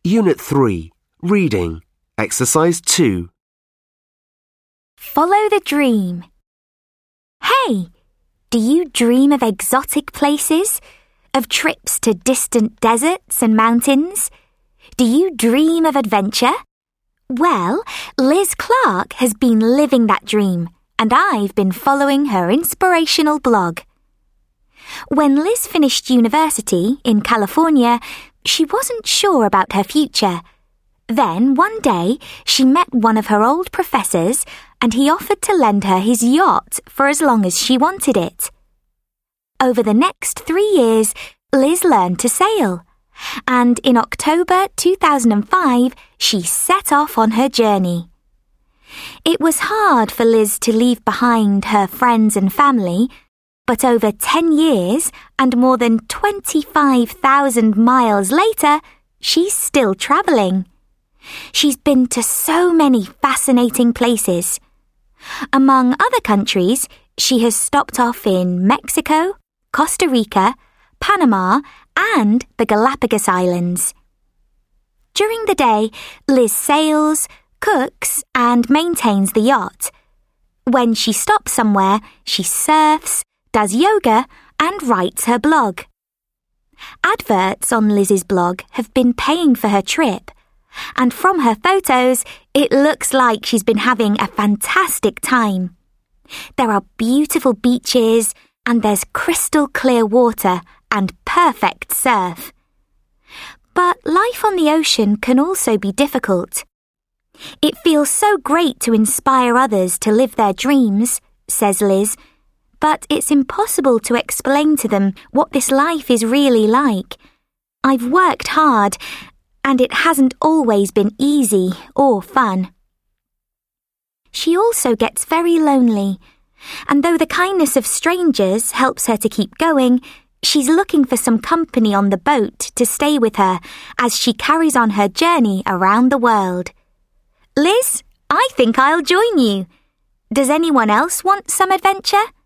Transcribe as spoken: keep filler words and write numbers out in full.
Unit three, Reading, Exercise two. Follow the dream. Hey, do you dream of exotic places? Of trips to distant deserts and mountains? Do you dream of adventure? Well, Liz Clark has been living that dream, and I've been following her inspirational blog. When Liz finished university in California, she wasn't sure about her future. Then, one day, she met one of her old professors, and he offered to lend her his yacht for as long as she wanted it. Over the next three years, Liz learned to sail, and in October two thousand five, she set off on her journey. It was hard for Liz to leave behind her friends and family, but over ten years and more than twenty-five thousand miles later, she's still travelling. She's been to so many fascinating places. Among other countries, she has stopped off in Mexico, Costa Rica, Panama, and the Galapagos Islands. During the day, Liz sails, cooks, and maintains the yacht. When she stops somewhere, she surfs, does yoga, and writes her blog. Adverts on Liz's blog have been paying for her trip, and from her photos, it looks like she's been having a fantastic time. There are beautiful beaches, and there's crystal clear water and perfect surf. But life on the ocean can also be difficult. It feels so great to inspire others to live their dreams, says Liz, but it's impossible to explain to them what this life is really like. I've worked hard, and it hasn't always been easy or fun. She also gets very lonely, and though the kindness of strangers helps her to keep going, she's looking for some company on the boat to stay with her as she carries on her journey around the world. Liz, I think I'll join you. Does anyone else want some adventure?